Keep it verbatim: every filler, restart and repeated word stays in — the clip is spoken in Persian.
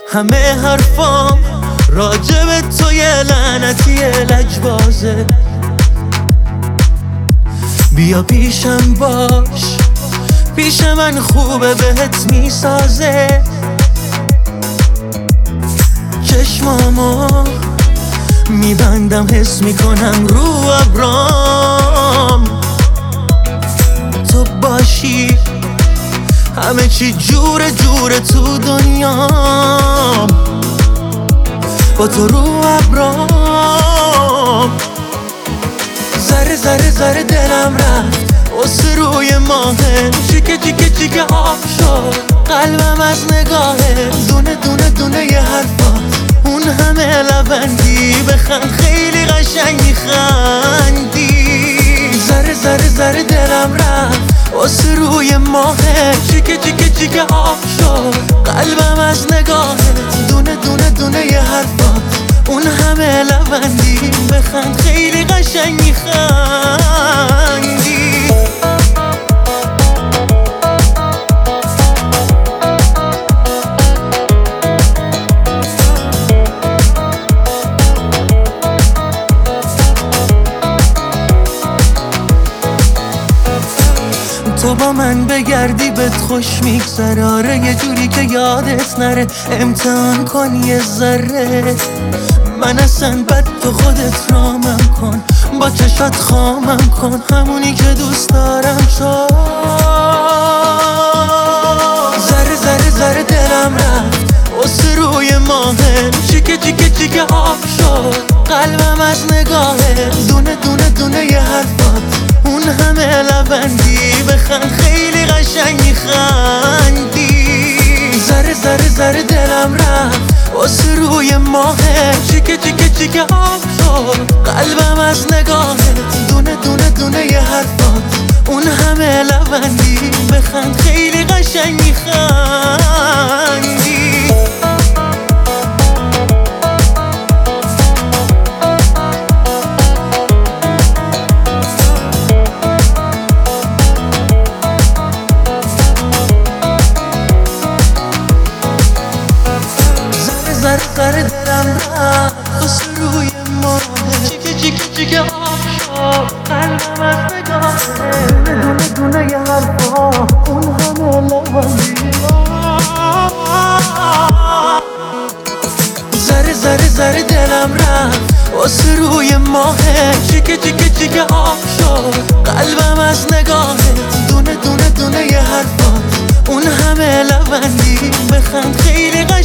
همه حرفام راجب تو یه لعنتی لجبازه. بیا پیشم باش، پیش من خوبه بهت میسازه. چشمامو میبندم حس میکنم رو ابرام، تو باشی همه چی جوره جوره تو دنیام، با تو رو ابرام. ذره ذره ذره دلم رفت واسه روی ماهه، چیکه چیکه چیکه آب شد قلبم از نگاهه. دونه دونه دونه یه حرفات اون همه لبندی، بخند خیلی قشنگ میخندی. ذره ذره ذره دلم رفت واسه روی ماهه، چیکه چیکه چیکه آب شد قلبم از نگاهت. دونه دونه دونه یه حرفات اون همه لبندی، بخند خیلی قشنگ میخندی. تو با من بگردی بهت خوش میگذره، آره یه جوری که یادت نره. امتحان کن یه ذره من اصلا بد، تو خودت رامم کن، با چشات خامم کن، همونی که دوست دارم شد. ذره ذره ذره دلم رفت واسه روی ماهه، چیکه چیکه چیکه آب شد قلبم از نگاهه. دونه دونه دونه یه حرفات اون همه لبندی، بخند خیلی قشنگ میخندی. ذره ذره ذره دلم رفت واسه روی ماهه، چیکه چیکه چیکه آب شد قلبم از نگاهت. دونه دونه دونه یه حرفات اون همه لبندی، بخند خیلی قشنگ میخندی. ذره ذره دلم رفت واسه روی ماهه، چیکه چیکه چیکه آب شد قلبم از نگاهه. دونه دونه یه حرفا اون همه لبندی. ذره ذره ذره دلم رفت واسه روی ماهه، چیکه چیکه چیکه آب شد قلبم از نگاهت. دونه دونه دونه یه حرفا اون همه لبندی، بخند خیلی قشنگ